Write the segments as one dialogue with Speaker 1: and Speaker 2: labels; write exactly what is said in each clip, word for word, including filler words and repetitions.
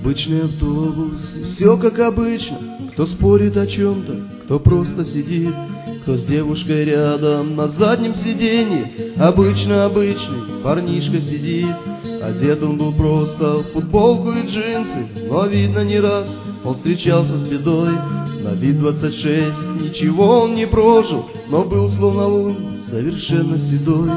Speaker 1: Обычный автобус, все как обычно. Кто спорит о чем-то, кто просто сидит, кто с девушкой рядом на заднем сиденье. Обычно обычный парнишка сидит. Одет он был просто в футболку и джинсы, но видно не раз он встречался с бедой. На вид двадцать шесть, ничего он не прожил, но был словно лунь, совершенно седой.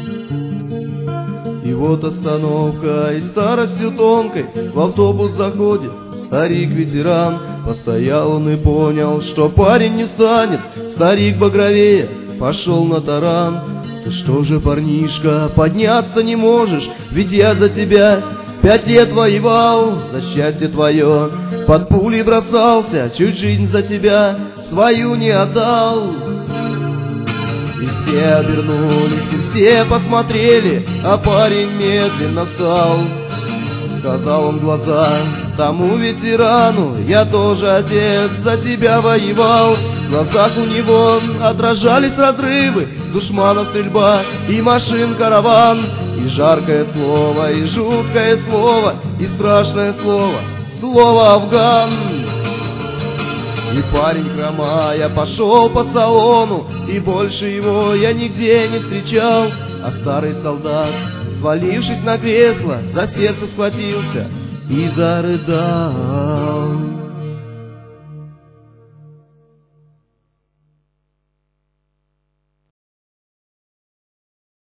Speaker 1: И вот остановка, и старостью тонкой в автобус заходит старик-ветеран. Постоял он и понял, что парень не встанет. Старик багровее пошел на таран. Ты что же, парнишка, подняться не можешь? Ведь я за тебя пять лет воевал, за счастье твое под пули бросался, чуть жизнь за тебя свою не отдал. И все обернулись, и все посмотрели, а парень медленно встал. Сказал он в глаза тому ветерану: я тоже, отец, за тебя воевал. В глазах у него отражались разрывы, душманов стрельба и машин караван. И жаркое слово, и жуткое слово, и страшное слово, слово «Афган». И парень, хромая, пошел по салону, и больше его я нигде не встречал. А старый солдат, свалившись на кресло, за сердце схватился и зарыдал.